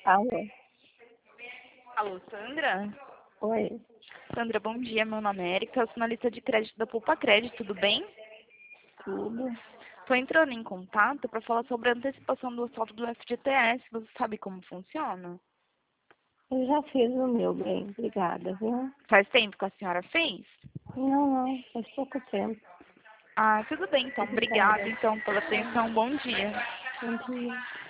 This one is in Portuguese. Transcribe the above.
Alô? Alô, Sandra? Oi, Sandra, bom dia. Meu nome é Erika, eu sou analista de crédito da Poupa Crédito, tudo bem? tudo? Estou entrando em contato para falar sobre a antecipação do assalto do FGTS. Você sabe como funciona? Eu já fiz o meu bem, obrigada, viu? Faz tempo que a senhora fez? Não, faz pouco tempo. Ah, tudo bem, então. Obrigada, Obrigada. então, pela atenção. Bom dia. Bom dia.